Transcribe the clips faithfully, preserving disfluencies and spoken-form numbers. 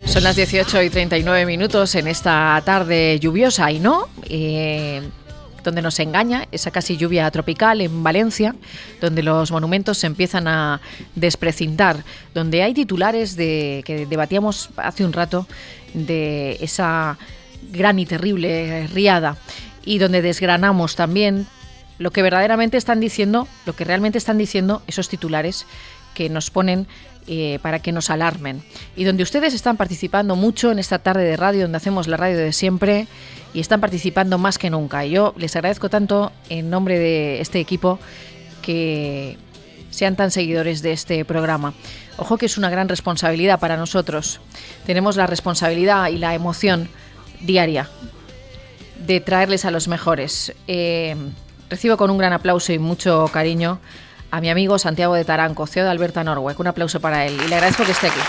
Son las dieciocho y treinta y nueve minutos en esta tarde lluviosa y no, eh, donde nos engaña esa casi lluvia tropical en Valencia, donde los monumentos se empiezan a desprecintar, donde hay titulares de que debatíamos hace un rato de esa gran y terrible riada y donde desgranamos también lo que verdaderamente están diciendo, lo que realmente están diciendo esos titulares que nos ponen eh, para que nos alarmen. Y donde ustedes están participando mucho en esta tarde de radio, donde hacemos la radio de siempre, y están participando más que nunca. Y yo les agradezco tanto en nombre de este equipo que sean tan seguidores de este programa. Ojo que es una gran responsabilidad para nosotros. Tenemos la responsabilidad y la emoción diaria de traerles a los mejores. Eh, recibo con un gran aplauso y mucho cariño a mi amigo Santiago de Taranco, C E O de Alberta Norweg. Un aplauso para él y le agradezco que esté aquí.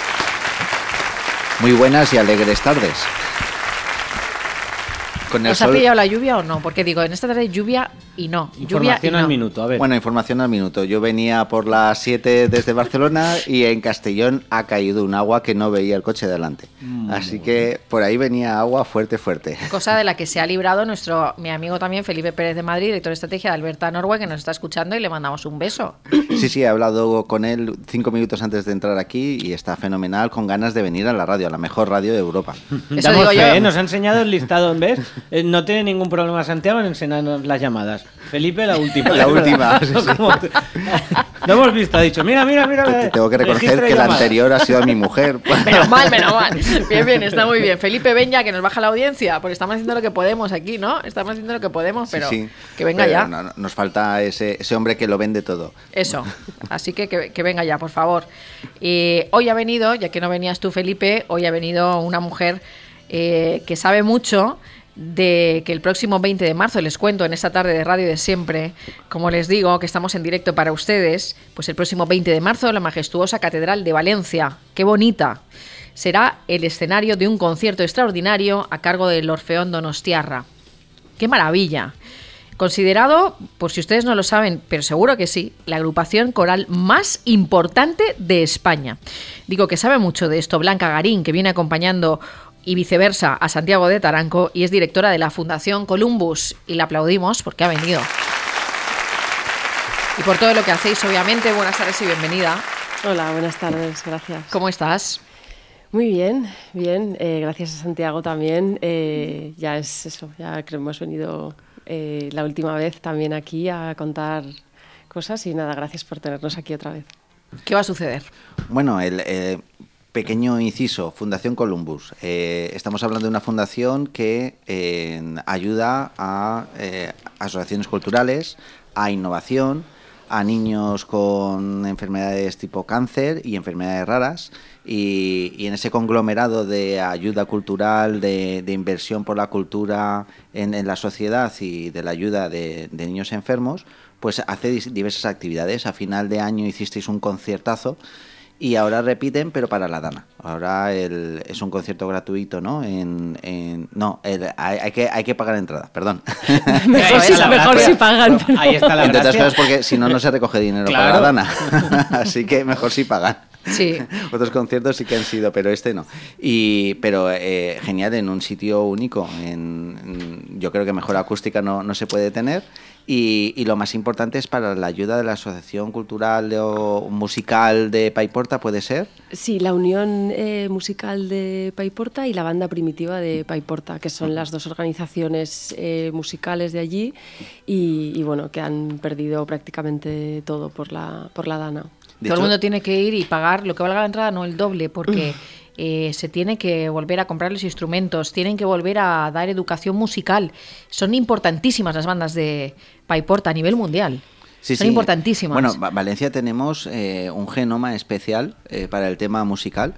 Muy buenas y alegres tardes. Con el ¿Os sol... ha pillado la lluvia o no? Porque digo, en esta tarde lluvia y no. Información lluvia y al no. minuto, a ver. Bueno, información al minuto. Yo venía por las siete desde Barcelona y en Castellón ha caído un agua que no veía el coche delante. Mm. Así que por ahí venía agua fuerte, fuerte. Cosa de la que se ha librado nuestro mi amigo también, Felipe Pérez de Madrid, director de estrategia de Alberta Norweg, que nos está escuchando y le mandamos un beso. Sí, sí, he hablado con él cinco minutos antes de entrar aquí y está fenomenal, con ganas de venir a la radio, a la mejor radio de Europa. Eso Damos digo fe, yo. ¿eh? Nos ha enseñado el listado, ¿ves? Eh, no tiene ningún problema Santiago en enseñarnos las llamadas. Felipe, la última. La última. Sí, sí. Lo hemos visto, ha dicho, mira, mira, mira. Te tengo que reconocer que la anterior ha sido a mi mujer. Menos mal, menos mal. Bien, bien, está muy bien. Felipe, ven ya, que nos baja la audiencia, porque estamos haciendo lo que podemos aquí, ¿no? Estamos haciendo lo que podemos, pero sí, sí. que venga pero ya. No, no, nos falta ese, ese hombre que lo vende todo. Eso, así que que, que venga ya, por favor. Y hoy ha venido, ya que no venías tú, Felipe, hoy ha venido una mujer eh, que sabe mucho de que el próximo veinte de marzo, les cuento en esta tarde de radio de siempre, como les digo, que estamos en directo para ustedes, pues el próximo veinte de marzo la majestuosa Catedral de Valencia, qué bonita, será el escenario de un concierto extraordinario a cargo del Orfeón Donostiarra. ¡Qué maravilla! Considerado, por si ustedes no lo saben, pero seguro que sí, la agrupación coral más importante de España. Digo que sabe mucho de esto Blanca Garín, que viene acompañando y viceversa a Santiago de Taranco y es directora de la Fundación Columbus y la aplaudimos porque ha venido. Y por todo lo que hacéis, obviamente. Buenas tardes y bienvenida. Hola, buenas tardes, gracias. ¿Cómo estás? Muy bien, bien, eh, gracias a Santiago también. Eh, ya es eso, ya creo que hemos venido eh, la última vez también aquí a contar cosas y nada, gracias por tenernos aquí otra vez. ¿Qué va a suceder? Bueno, el... Eh... Pequeño inciso, Fundación Columbus. Eh, estamos hablando de una fundación que eh, ayuda a eh, asociaciones culturales, a innovación, a niños con enfermedades tipo cáncer y enfermedades raras. Y, y en ese conglomerado de ayuda cultural, de, de inversión por la cultura en, en la sociedad y de la ayuda de, de niños enfermos, pues hace diversas actividades. A final de año hicisteis un conciertazo. Y ahora repiten, pero para la Dana. Ahora el, es un concierto gratuito, ¿no? En, en no, el, hay, hay que hay que pagar entradas, perdón. Mejor, si, mejor si pagan. Pero ahí está la Entre otras gracia. cosas porque si no, no se recoge dinero Claro. para la Dana. Así que mejor si pagan. Sí. Otros conciertos sí que han sido, pero este no. Y pero eh, genial, en un sitio único. En, en, yo creo que mejor acústica no, no se puede tener. Y, y lo más importante es para la ayuda de la Asociación Cultural o Musical de Paiporta, ¿puede ser? Sí, la Unión eh, Musical de Paiporta y la Banda Primitiva de Paiporta, que son las dos organizaciones eh, musicales de allí y, y bueno, que han perdido prácticamente todo por la, por la Dana. De Todo hecho, el mundo tiene que ir y pagar lo que valga la entrada, no el doble, porque eh, se tiene que volver a comprar los instrumentos, tienen que volver a dar educación musical. Son importantísimas las bandas de Paiporta a nivel mundial. Sí, Son sí. importantísimas. Bueno, Valencia tenemos eh, un genoma especial eh, para el tema musical.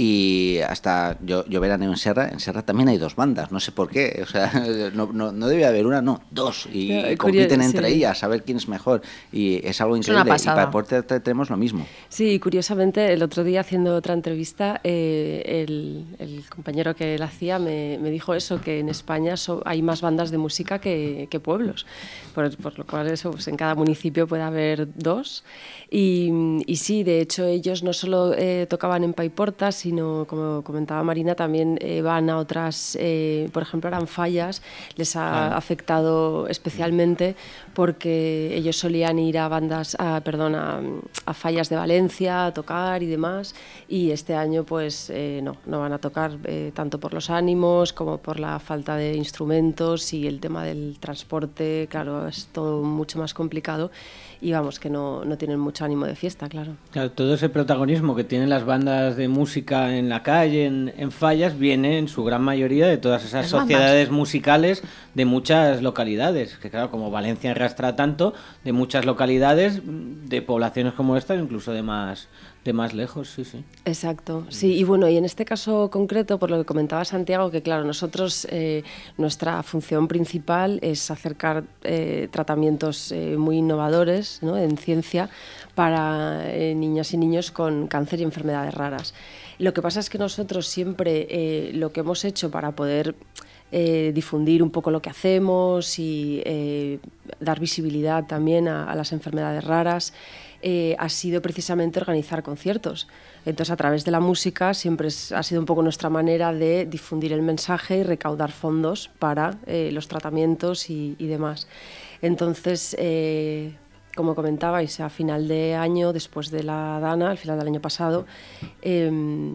Y hasta yo, yo veraneo en Serra, en Serra también hay dos bandas, no sé por qué, o sea, no, no, no debe haber una, no, dos, y, y compiten entre sí. ellas, a ver quién es mejor, y es algo increíble, es una pasada. Y para Porter tenemos lo mismo. Sí, curiosamente, el otro día haciendo otra entrevista, eh, el, el compañero que la hacía me, me dijo eso, que en España so, hay más bandas de música que, que pueblos, por, por lo cual eso, pues en cada municipio puede haber dos, y, y sí, de hecho ellos no solo eh, tocaban en Paiporta, sino sino, como comentaba Marina, también eh, van a otras, eh, por ejemplo, ahora en Fallas, les ha claro. afectado especialmente porque ellos solían ir a bandas, a, perdón, a, a Fallas de Valencia a tocar y demás, y este año pues eh, no, no van a tocar eh, tanto por los ánimos como por la falta de instrumentos y el tema del transporte, claro, es todo mucho más complicado y vamos, que no, no tienen mucho ánimo de fiesta, claro. Claro, todo ese protagonismo que tienen las bandas de música en la calle, en, en Fallas, viene en su gran mayoría de todas esas las sociedades bandas. musicales de muchas localidades, que claro, como Valencia arrastra tanto, de muchas localidades, de poblaciones como esta, incluso de más... de más lejos, sí, sí. Exacto, sí, y bueno, y en este caso concreto, por lo que comentaba Santiago, que claro, nosotros, eh, nuestra función principal es acercar eh, tratamientos eh, muy innovadores, ¿no?, en ciencia para eh, niñas y niños con cáncer y enfermedades raras. Lo que pasa es que nosotros siempre eh, lo que hemos hecho para poder eh, difundir un poco lo que hacemos y eh, dar visibilidad también a, a las enfermedades raras, Eh, ha sido precisamente organizar conciertos. Entonces, a través de la música siempre es, ha sido un poco nuestra manera de difundir el mensaje y recaudar fondos para eh, los tratamientos y, y demás. Entonces, eh, como comentabais, a final de año, después de la Dana, al final del año pasado, eh,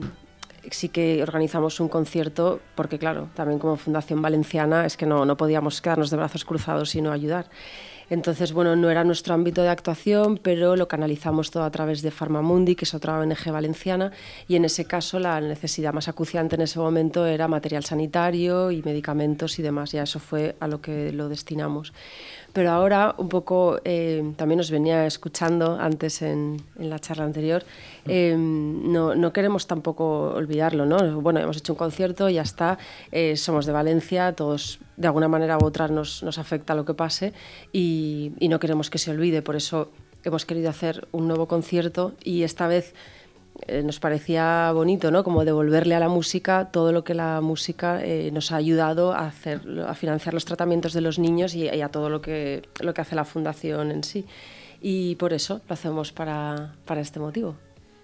sí que organizamos un concierto, porque claro, también como Fundación Valenciana es que no, no podíamos quedarnos de brazos cruzados y no ayudar. Entonces, bueno, no era nuestro ámbito de actuación, pero lo canalizamos todo a través de Farmamundi, que es otra O N G valenciana, y en ese caso la necesidad más acuciante en ese momento era material sanitario y medicamentos y demás, y a eso fue a lo que lo destinamos. Pero ahora, un poco, eh, también os venía escuchando antes en, en la charla anterior, eh, no, no queremos tampoco olvidarlo, ¿no? Bueno, hemos hecho un concierto, ya está, eh, somos de Valencia, todos de alguna manera u otra nos, nos afecta lo que pase y, y no queremos que se olvide, por eso hemos querido hacer un nuevo concierto y esta vez eh, nos parecía bonito, ¿no?, como devolverle a la música todo lo que la música eh, nos ha ayudado a hacer, a financiar los tratamientos de los niños y, y a todo lo que, lo que hace la fundación en sí. Y por eso lo hacemos para, para este motivo.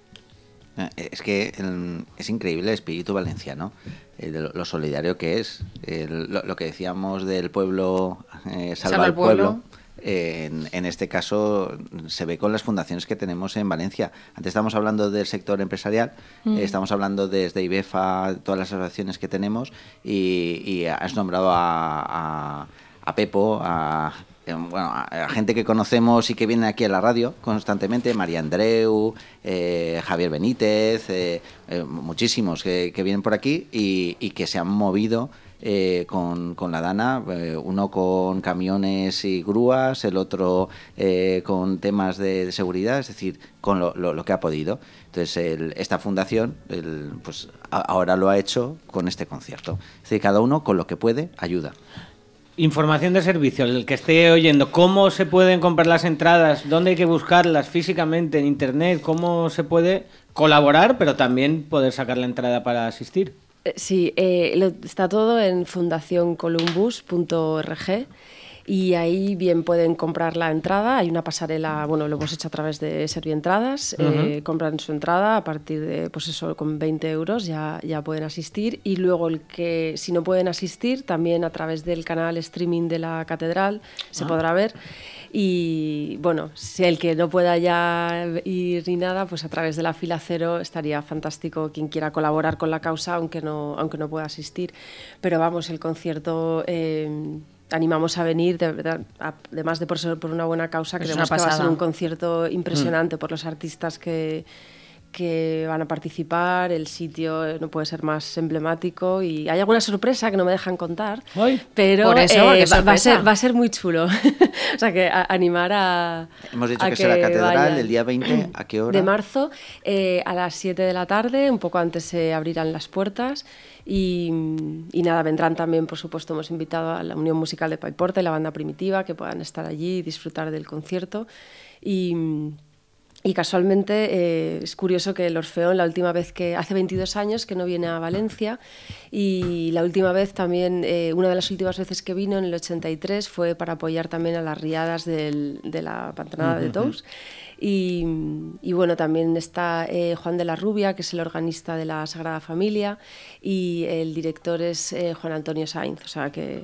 Es que el, es increíble el espíritu valenciano, eh, de lo, lo solidario que es, el, lo, lo que decíamos del pueblo eh, salva, salva al pueblo. pueblo. Eh, en, en este caso se ve con las fundaciones que tenemos en Valencia. Antes estábamos hablando del sector empresarial, mm. eh, estamos hablando desde IBEFA, todas las asociaciones que tenemos, y, y has nombrado a, a, a Pepo, a... Bueno, a gente que conocemos y que viene aquí a la radio constantemente, María Andreu, eh, Javier Benítez, eh, eh, muchísimos que, que vienen por aquí y, y que se han movido eh, con, con la Dana, eh, uno con camiones y grúas, el otro eh, con temas de, de seguridad, es decir, con lo, lo, lo que ha podido. Entonces, el, esta fundación el, pues a, ahora lo ha hecho con este concierto. Es decir, cada uno con lo que puede ayuda. Información de servicio, el que esté oyendo, ¿cómo se pueden comprar las entradas? ¿Dónde hay que buscarlas físicamente en internet? ¿Cómo se puede colaborar, pero también poder sacar la entrada para asistir? Sí, eh, lo, está todo en fundación columbus punto org y ahí bien pueden comprar la entrada. Hay una pasarela, bueno, lo hemos hecho a través de Servientradas, uh-huh. eh, compran su entrada a partir de, pues eso, con veinte euros ya, ya pueden asistir, y luego el que, si no pueden asistir, también a través del canal streaming de la Catedral se ah. podrá ver. Y bueno, si el que no pueda ya ir ni nada, pues a través de la fila cero estaría fantástico quien quiera colaborar con la causa, aunque no, aunque no pueda asistir. Pero vamos, el concierto... Eh, animamos a venir, de verdad, además de por ser por una buena causa, creemos que va a ser un concierto impresionante mm. por los artistas que, que van a participar, el sitio no puede ser más emblemático y hay alguna sorpresa que no me dejan contar, Ay, pero por eso, eh, va, va, a ser, va a ser muy chulo. O sea que a, animar a Hemos dicho a que, que será Catedral vayan. El día veinte, ¿a qué hora? De marzo, eh, a las siete de la tarde, un poco antes se abrirán las puertas. Y, y nada, vendrán también, por supuesto, hemos invitado a la Unión Musical de Paiporta y la Banda Primitiva, que puedan estar allí y disfrutar del concierto. Y, Y casualmente eh, es curioso que el Orfeón, la última vez que, hace veintidós años que no viene a Valencia, y la última vez también, eh, una de las últimas veces que vino en el ochenta y tres fue para apoyar también a las riadas del, de la Pantanada uh-huh. de Tous. Y, y bueno, también está eh, Juan de la Rubia, que es el organista de la Sagrada Familia, y el director es eh, Juan Antonio Sainz, o sea que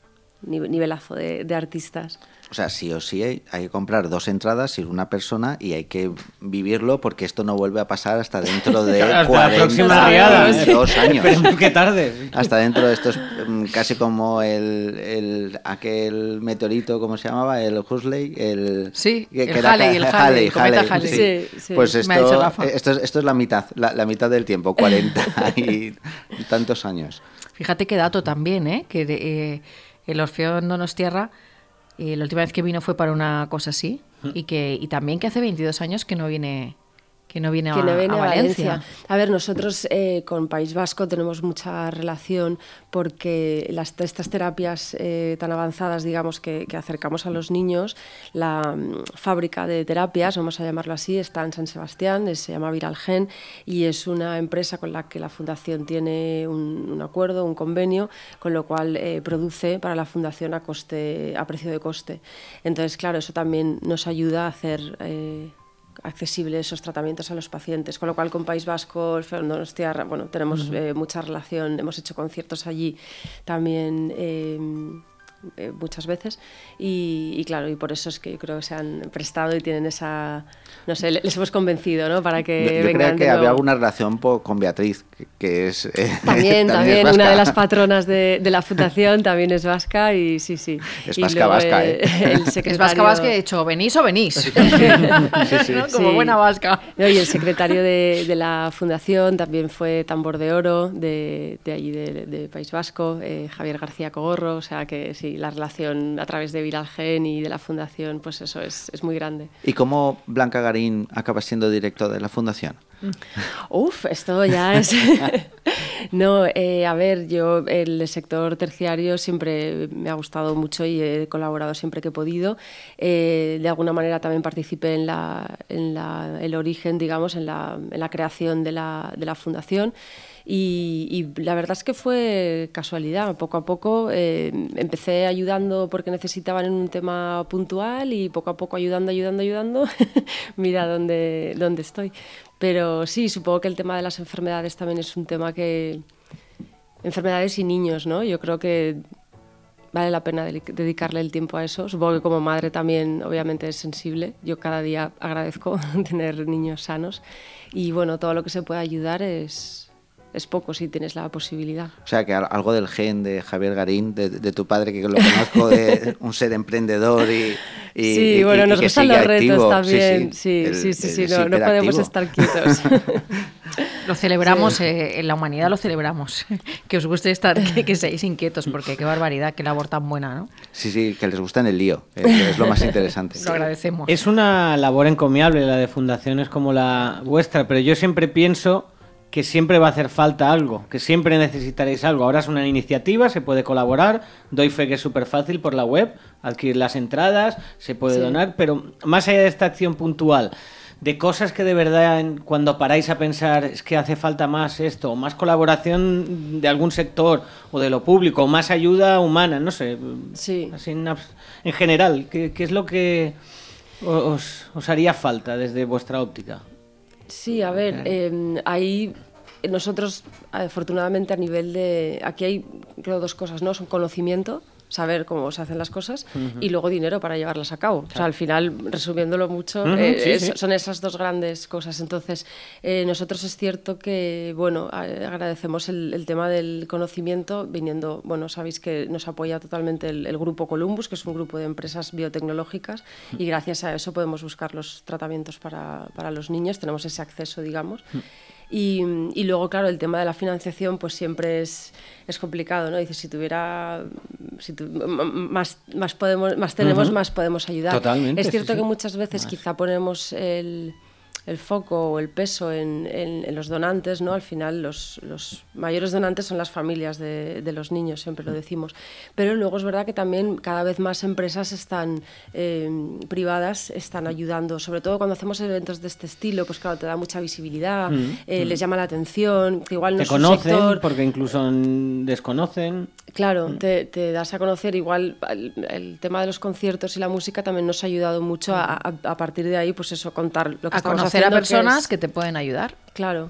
nivelazo de, de artistas. O sea, sí o sí hay, hay que comprar dos entradas, ir una persona y hay que vivirlo porque esto no vuelve a pasar hasta dentro de cuarenta años. años. Pero qué tarde. Hasta dentro de estos, casi como el, el aquel meteorito, ¿cómo se llamaba? El Huxley, el sí, que, el que Halley, el Halley, el cometa Halley. Halley. Sí. Sí, sí. Pues esto, esto, es, esto es la mitad, la, la mitad del tiempo, cuarenta y tantos años. Fíjate qué dato también, ¿eh? Que eh, el Orfeón Donostierra, eh, la última vez que vino fue para una cosa así, y que y también que hace veintidós años que no viene que no viene, que a, no viene a, a Valencia. Valencia. A ver, nosotros eh, con País Vasco tenemos mucha relación porque las, estas terapias eh, tan avanzadas, digamos, que, que acercamos a los niños, la um, fábrica de terapias, vamos a llamarlo así, está en San Sebastián, es, se llama Viralgen, y es una empresa con la que la Fundación tiene un, un acuerdo, un convenio, con lo cual eh, produce para la Fundación a, coste, a precio de coste. Entonces, claro, eso también nos ayuda a hacer... Eh, accesibles esos tratamientos a los pacientes, con lo cual con País Vasco, Orfeón Donostierra, bueno, tenemos uh-huh. eh, mucha relación, hemos hecho conciertos allí también eh, eh, muchas veces y, y claro, y por eso es que yo creo que se han prestado y tienen esa, no sé, les hemos convencido, ¿no? Para que yo, yo vengan creo que de había nuevo. alguna relación po, con Beatriz, que, que es... Eh, también, también, también es una de las patronas de, de la Fundación también es vasca y sí, sí. Es y vasca, luego, vasca, ¿eh? El secretario... Es vasca, vasca, de hecho, venís o venís. sí, sí. ¿No? Como sí. buena vasca. No, y el secretario de, de la Fundación también fue Tambor de Oro de, de allí de, de País Vasco, eh, Javier García Cogorro, o sea que sí, la relación a través de Viralgen y de la Fundación, pues eso es, es muy grande. ¿Y cómo Blanca Garín acaba siendo director de la Fundación? Uf, esto ya es... No, eh, a ver, yo el sector terciario siempre me ha gustado mucho y he colaborado siempre que he podido. Eh, de alguna manera también participé en, la, en la, el origen, digamos, en la, en la creación de la, de la Fundación. Y, y la verdad es que fue casualidad. Poco a poco eh, empecé ayudando porque necesitaban en un tema puntual y poco a poco ayudando, ayudando, ayudando. Mira dónde, dónde estoy. Pero sí, supongo que el tema de las enfermedades también es un tema que... Enfermedades y niños, ¿no? Yo creo que vale la pena dedicarle el tiempo a eso. Supongo que como madre también, obviamente, es sensible. Yo cada día agradezco tener niños sanos. Y bueno, todo lo que se pueda ayudar es... es poco si tienes la posibilidad. O sea, que algo del gen de Javier Garín, de, de tu padre, que lo conozco, de un ser emprendedor y, y sí, y, bueno, y, nos y gustan los retos activo. también. Sí, sí, sí, sí, el, sí, el, sí no, no podemos estar quietos. Lo celebramos, sí. eh, en la humanidad lo celebramos. Que os guste estar, que, que seáis inquietos, porque qué barbaridad, qué labor tan buena, ¿no? Sí, sí, que les gusta en el lío, eh, que es lo más interesante. Lo agradecemos. Es una labor encomiable la de fundaciones como la vuestra, pero yo siempre pienso que siempre va a hacer falta algo, que siempre necesitaréis algo. Ahora es una iniciativa, se puede colaborar, doy fe que es súper fácil por la web, adquirir las entradas, se puede sí. donar, pero más allá de esta acción puntual, de cosas que de verdad cuando paráis a pensar es que hace falta más esto, o más colaboración de algún sector o de lo público, o más ayuda humana, no sé, sí. así en, en general, ¿qué, qué es lo que os, os haría falta desde vuestra óptica? Sí, a ver, eh, ahí nosotros afortunadamente a nivel de... Aquí hay creo dos cosas, ¿no? Son conocimiento, saber cómo se hacen las cosas, uh-huh. y luego dinero para llevarlas a cabo. Claro. O sea, al final, resumiéndolo mucho, uh-huh, eh, sí, es, sí. son esas dos grandes cosas. Entonces, eh, nosotros es cierto que, bueno, agradecemos el, el tema del conocimiento, viniendo, bueno, sabéis que nos apoya totalmente el, el grupo Columbus, que es un grupo de empresas biotecnológicas, uh-huh. y gracias a eso podemos buscar los tratamientos para, para los niños, tenemos ese acceso, digamos. Uh-huh. Y, y luego, claro, el tema de la financiación pues siempre es, es complicado, ¿no? Dices, si tuviera... Si tu, más, más, podemos, más tenemos, uh-huh. más podemos ayudar. Totalmente. Es cierto sí, que sí. muchas veces más. Quizá ponemos el, el foco o el peso en, en, en los donantes, ¿no? Al final los, los mayores donantes son las familias de, de los niños, siempre lo decimos. Pero luego es verdad que también cada vez más empresas están eh, privadas están ayudando, sobre todo cuando hacemos eventos de este estilo, pues claro, te da mucha visibilidad, mm, eh, mm. les llama la atención, que igual no te es su conocen sector, porque incluso desconocen. Claro, mm. te, te das a conocer. Igual el, el tema de los conciertos y la música también nos ha ayudado mucho a, a, a partir de ahí, pues eso, contar lo que a estamos conocer haciendo, a personas que, es, que te pueden ayudar. Claro.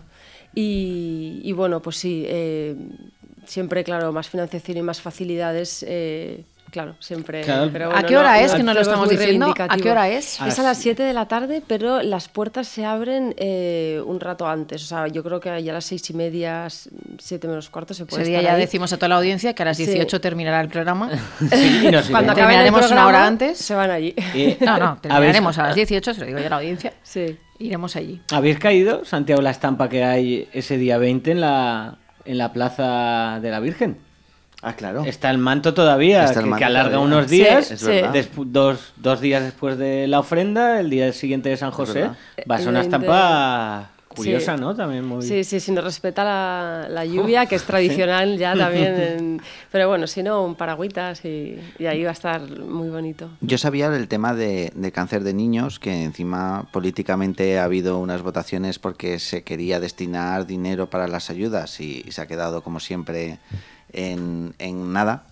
Y, y bueno, pues sí, eh, siempre, claro, más financiación y más facilidades. Eh, Claro, siempre. Claro. Pero bueno, ¿A qué hora no, es? no, Que no lo estamos diciendo. ¿A qué hora es? Es a las siete de la tarde, pero las puertas se abren eh, un rato antes. O sea, yo creo que ya a las seis y media, siete menos cuarto se puede Ese día estar ya ahí. Decimos a toda la audiencia que a las dieciocho sí. terminará el programa. Sí, y nos Cuando terminaremos una hora antes. Se van allí. Eh, no, no, terminaremos a las dieciocho, se lo digo yo a la audiencia. Sí. Iremos allí. ¿Habéis caído, Santiago, la estampa que hay ese día veinte en la, en la Plaza de la Virgen? Ah, claro. Está el manto todavía, el que, manto que alarga todavía. unos días, sí, sí. Despu- dos, dos días después de la ofrenda, el día siguiente de San José. Va a ser una estampa curiosa, sí. ¿no? También muy... Sí, sí, si nos respeta la, la lluvia, oh, que es tradicional sí. ya también. En... Pero bueno, si no, un paragüitas y, y ahí va a estar muy bonito. Yo sabía del tema de, de cáncer de niños, que encima políticamente ha habido unas votaciones porque se quería destinar dinero para las ayudas y, y se ha quedado, como siempre, en, en nada.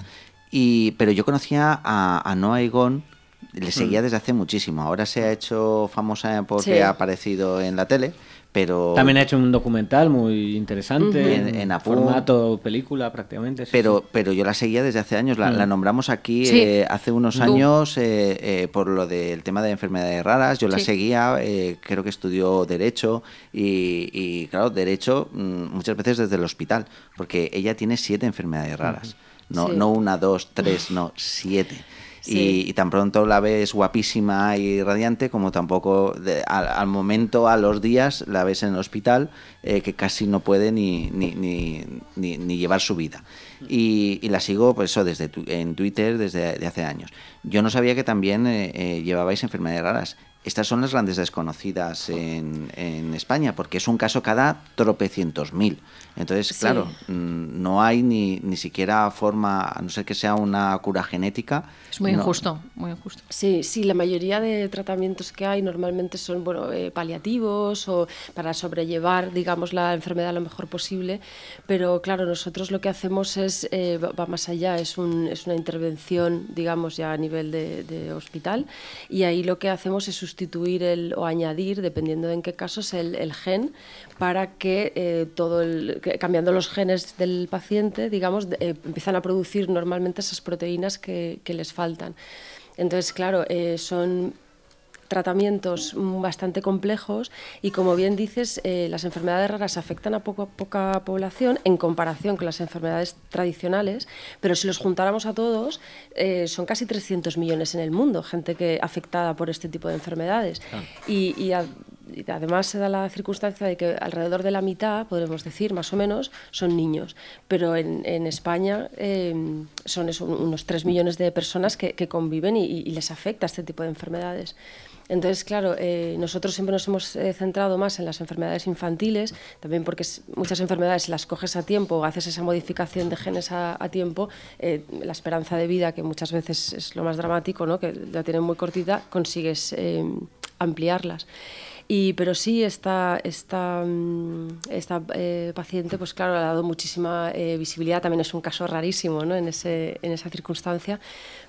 Y, pero yo conocía a, a Noa Egon, le seguía desde hace muchísimo. Ahora se ha hecho famosa porque sí. ha aparecido en la tele. Pero también ha hecho un documental muy interesante, uh-huh. en, en formato película prácticamente. Sí, pero, sí. pero yo la seguía desde hace años, la, uh-huh. la nombramos aquí sí. eh, hace unos ¿Tú? años eh, eh, por lo del tema de enfermedades raras. Yo la sí. seguía, eh, creo que estudió Derecho y, y claro, Derecho muchas veces desde el hospital, porque ella tiene siete enfermedades raras, uh-huh. no, sí. no una, dos, tres, no, siete. Sí. Y, y tan pronto la ves guapísima y radiante como tampoco de, al, al momento, a los días, la ves en el hospital eh, que casi no puede ni, ni, ni, ni, ni llevar su vida. Y, y la sigo pues eso desde tu, en Twitter desde de hace años. Yo no sabía que también eh, eh, llevabais enfermedades raras. Estas son las grandes desconocidas en, en España, porque es un caso cada tropecientos mil. Entonces, sí. claro, no hay ni, ni siquiera forma, a no ser que sea una cura genética. Es muy no. injusto, muy injusto. Sí, sí, la mayoría de tratamientos que hay normalmente son bueno, eh, paliativos o para sobrellevar, digamos, la enfermedad lo mejor posible. Pero claro, nosotros lo que hacemos es eh, va más allá, es, un, es una intervención, digamos, ya a nivel de, de hospital. Y ahí lo que hacemos es sustituir el, o añadir, dependiendo de en qué casos, el, el gen para que eh, todo el, que, cambiando los genes del paciente, digamos, eh, empiezan a producir normalmente esas proteínas que, que les faltan. Entonces, claro, eh, son tratamientos bastante complejos y, como bien dices, eh, las enfermedades raras afectan a poco, poca población en comparación con las enfermedades tradicionales, pero si los juntáramos a todos, eh, son casi trescientos millones en el mundo, gente que afectada por este tipo de enfermedades. Ah. Y, y, a, y además se da la circunstancia de que alrededor de la mitad, podremos decir, más o menos, son niños. Pero en, en España eh, son eso, unos tres millones de personas que, que conviven y, y les afecta este tipo de enfermedades. Entonces, claro, eh, nosotros siempre nos hemos eh, centrado más en las enfermedades infantiles, también porque muchas enfermedades, si las coges a tiempo, haces esa modificación de genes a, a tiempo, eh, la esperanza de vida, que muchas veces es lo más dramático, ¿no? Que la tienen muy cortita, consigues eh, ampliarlas. Y, pero sí, esta, esta, esta eh, paciente, pues claro, le ha dado muchísima eh, visibilidad. También es un caso rarísimo, ¿no? en, ese, en esa circunstancia.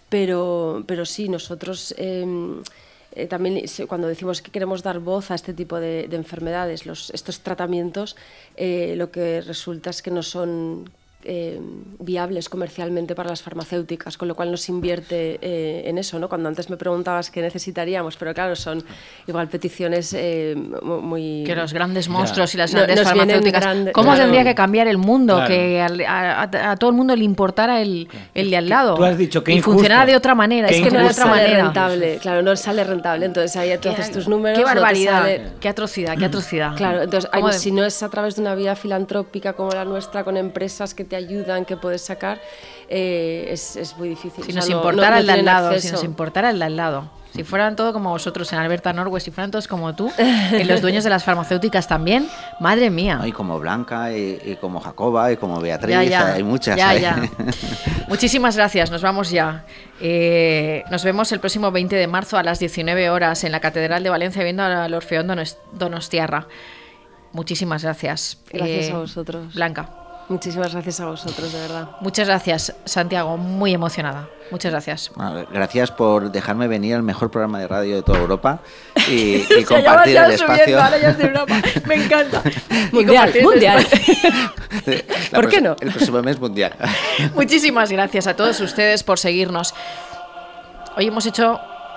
Pero, pero sí, nosotros eh, eh, también cuando decimos que queremos dar voz a este tipo de, de enfermedades, los, estos tratamientos, eh, lo que resulta es que no son Eh, viables comercialmente para las farmacéuticas, con lo cual no se invierte eh, en eso, ¿no? Cuando antes me preguntabas qué necesitaríamos, pero claro, son igual peticiones eh, muy... Que los grandes monstruos ya. y las grandes no, farmacéuticas... Grande, ¿Cómo claro. tendría que cambiar el mundo? Claro. Que a, a, a todo el mundo le importara el, el de al lado. Tú has dicho que y injusto. funcionara de otra manera. Qué es que injusto. no de otra sale manera. rentable, claro, no sale rentable. Entonces ahí tú haces tus números... ¡Qué barbaridad! No te sale... ¡Qué atrocidad! ¡Qué atrocidad! Claro, entonces hay, de... si no es a través de una vía filantrópica como la nuestra, con empresas que te ayudan, que puedes sacar, eh, es, es muy difícil. Si o sea, nos no, importara no, no el de al tienen lado, acceso. si nos importara el de al lado. Si fueran todos como vosotros en Alberta Norway, si fueran todos como tú, y los dueños de las farmacéuticas también, madre mía. ¿No? Y como Blanca, y, y como Jacoba, y como Beatriz, Ya, ya. hay muchas. Ya, ¿eh? ya. Muchísimas gracias, nos vamos ya. Eh, nos vemos el próximo veinte de marzo a las diecinueve horas en la Catedral de Valencia viendo al Orfeón Donos- Donostiarra. Muchísimas gracias. Gracias Eh, a vosotros. Blanca. Muchísimas gracias a vosotros, de verdad. Muchas gracias, Santiago, muy emocionada. Muchas gracias. Bueno, gracias por dejarme venir al mejor programa de radio de toda Europa y, y Se llama compartir ya el subiendo, espacio. ahora ya es de Europa. Me encanta. Y Mundial, compartir el mundial. espacio. La ¿Por qué prox- no? El próximo mes mundial. Muchísimas gracias a todos ustedes por seguirnos. Hoy hemos hecho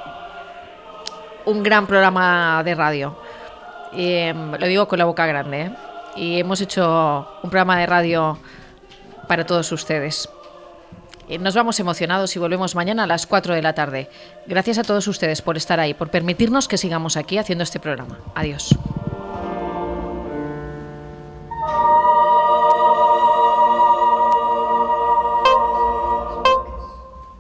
un gran programa de radio. Eh, lo digo con la boca grande, ¿eh? Y hemos hecho un programa de radio para todos ustedes. Eh, Nos vamos emocionados y volvemos mañana a las cuatro de la tarde. Gracias a todos ustedes por estar ahí, por permitirnos que sigamos aquí haciendo este programa. Adiós.